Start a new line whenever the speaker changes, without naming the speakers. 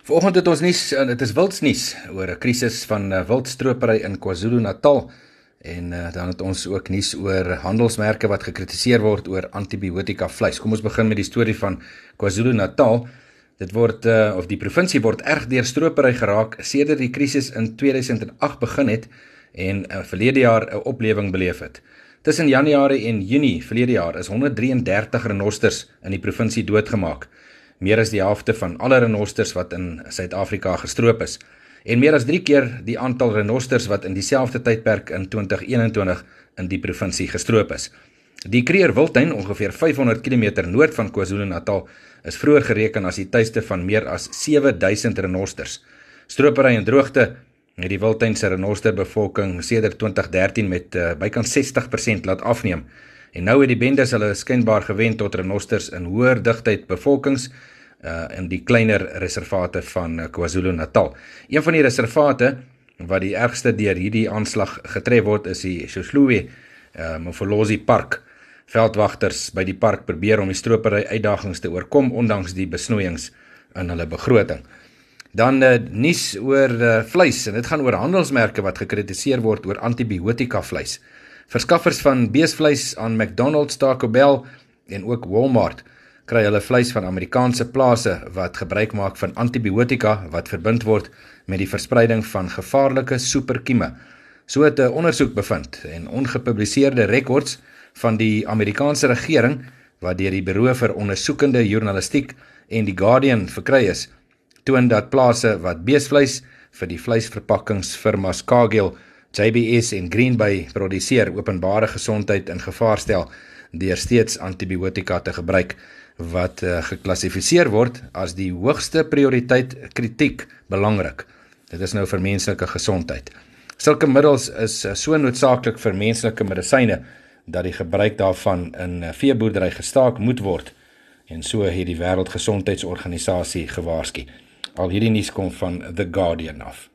Vanoggend het ons nuus, dit is wildsnuus oor 'n krisis van wildstropery in KwaZulu-Natal en dan het ons ook nuus oor handelsmerke wat gekritiseer word oor antibiotika vleis. Kom ons begin met die storie van KwaZulu-Natal. Dit word of die provinsie word erg deur stropery geraak sedert die krisis in 2008 begin het en verlede jaar 'n oplewing beleef het. Tussen Januarie en Junie verlede jaar is 133 renosters in die provinsie doodgemaak. Meer as die helfte van alle renosters wat in Suid-Afrika gestroop is. En meer as 3 keer die aantal renosters wat in dieselfde tydperk in 2021 in die provinsie gestroop is. Die Kruger Wildtuin, ongeveer 500 km noord van KwaZulu-Natal, is vroeër gereken as die tuiste van meer as 7000 renosters. Stropery en droogte het die Wildtuin se renosterbevolking sedert 2013 met bykans 60% laat afneem. En nou het die bendes hulle skynbaar gewend tot renosters in hoër digtheid bevolkings in die kleiner reservate van KwaZulu-Natal. Een van die reservate wat die ergste deur hierdie aanslag getref word is die Soslwe Mfolozi Park. Veldwagters by die park probeer om die stropery uitdagings te oorkom ondanks die besnoeiings in hulle begroting. Dan nuus oor vleis en dit gaan oor handelsmerke wat gekritiseer word oor antibiotika vleis. Verskaffers van beesvleis aan McDonald's, Taco Bell en ook Walmart kry hulle vleis van Amerikaanse plase wat gebruik maak van antibiotika wat verbind word met die verspreiding van gevaarlike superkieme. So het 'n ondersoek bevind en ongepubliseerde rekords van die Amerikaanse regering wat deur die Bureau vir Ondersoekende Journalistiek en die Guardian verkry is, toon dat plase wat beesvleis vir die vleisverpakkingsfirmas Cargill, JBS en Green Bay produseer openbare gesondheid in gevaar stel deur steeds antibiotika te gebruik wat geklassifiseer word as die hoogste prioriteit kritiek belangrik. Dit is nou vir menslike gesondheid. Sulke middels is so noodsaaklik vir menslike medisyne dat die gebruik daarvan in veeboerdery gestaak moet word en so het die Wêreldgesondheidsorganisasie gewaarsku. Al hierdie nuus kom van The Guardian af.